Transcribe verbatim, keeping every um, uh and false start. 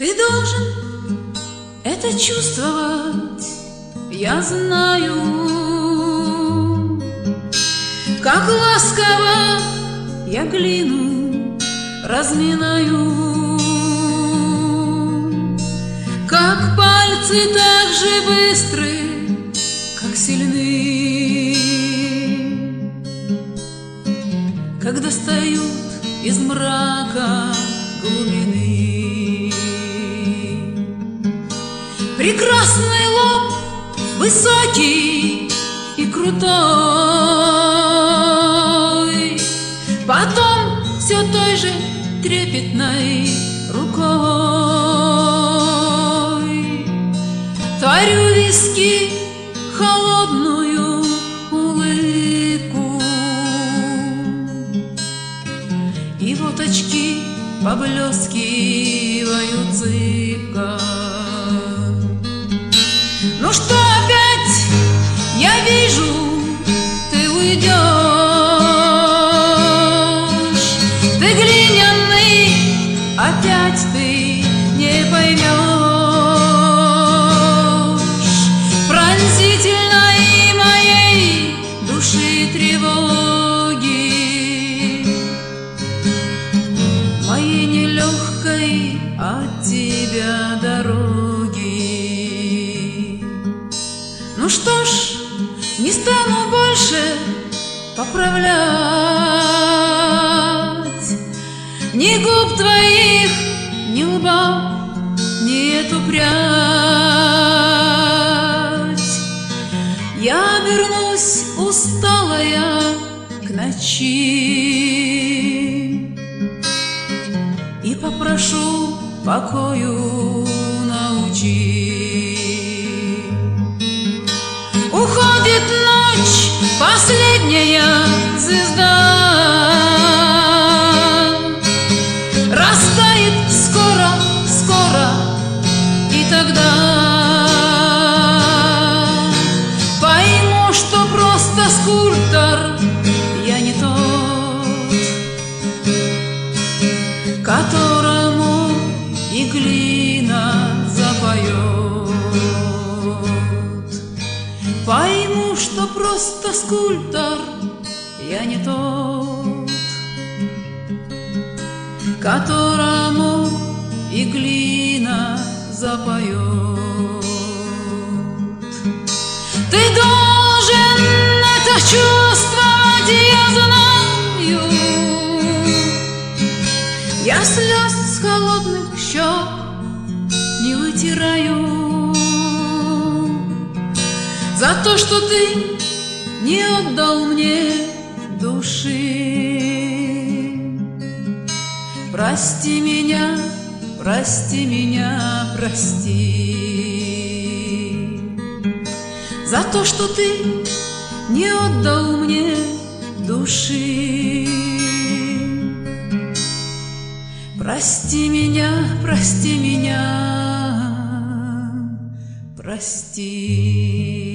Ты должен это чувствовать, я знаю, как ласково я глину разминаю, как пальцы так же быстры, как сильны, как достают из мрака глубины. Прекрасный лоб, высокий и крутой, потом все той же трепетной рукой творю виски холодную улыбку, и вот очки поблескивают зыбко. Ну что опять я вижу, ты уйдешь, ты глиняный, опять ты не поймешь пронзительной моей души тревоги, моей нелегкой от тебя дороги. Ну что ж, не стану больше поправлять ни губ твоих, ни лба, ни эту прядь. Я вернусь усталая к ночи и попрошу покою научи. Уходит ночь, последняя звезда, растает скоро, скоро, и тогда пойму, что просто скульптор я не тот, которому и глина запоет. Пойму, что просто скульптор я не тот, которому и глина запоет. Ты должен это чувствовать, я знаю. Я слез с холодных щек не вытираю за то, что ты не отдал мне души. Прости меня, прости меня, прости за то, что ты не отдал мне души. Прости меня, прости меня, прости.